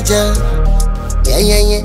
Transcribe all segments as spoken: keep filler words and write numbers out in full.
Niger. Yeah, yeah, yeah.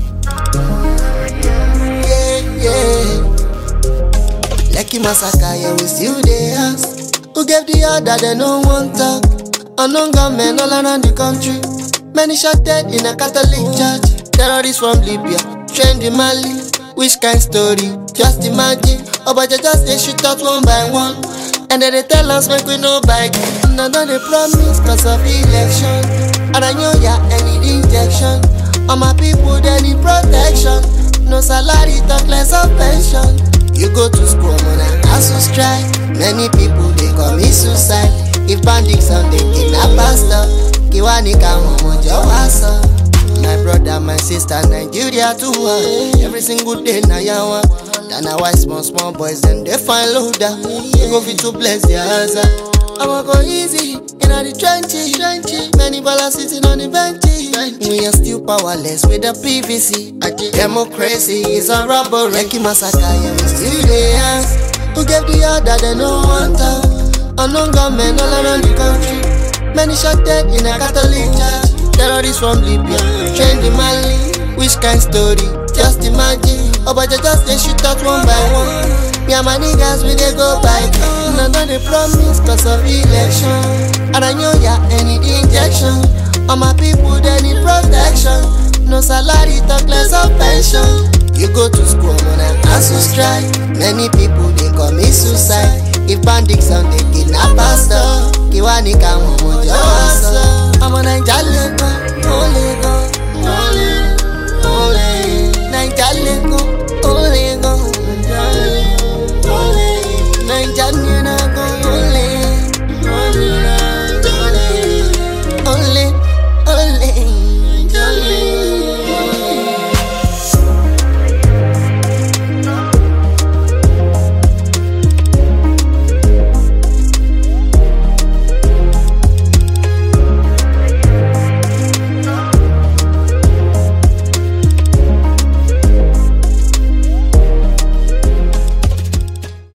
Yeah, yeah. Lekki massacre, yeah, we still dey ask. Who gave the order, they no one talk. Unknown gunmen all around the country. Many shot dead in a Catholic church. Terrorists from Libya, trained in Mali. Which kind story? Just imagine. Obaja just they shoot out one by one. And then they tell us make we no bike. And I know they promise cause of election. And I know ya any injection. All my people they need protection. No salary, talk less of pension. You go to school, man, and hustle strike. Many people they commit suicide. If bandits on the kidnap pastor, Kiwani come on your hustle. My brother, my sister, Nigeria too. Uh. Every single day na yawa. Then I wise small small boys, then they find loader. They go fit to bless their answer. I'ma go easy in the trenches. Many ballers sitting on the benches. We are still powerless with the P V C. Democracy is a robbery. Lekki massacre, yeah, we still dey ask. Who gave the order? They no want talk. Unknown gunmen all around the country. Many shot dead in a Catholic church. Terrorists from Libya, trained in Mali. Which kind story? Just imagine. Obaja just they shoot out one by one. Me and my niggas we they go by. And I know they promise cause of election. And I know ya any injection. All my people they need protection. No salary, talk less of pension. You go to school, man, and hustle strike. Many people they commit suicide. If bandits on the kidnap pastor, Kiwani come on your hustle. I'm on a jolly gun, only gun, only gun.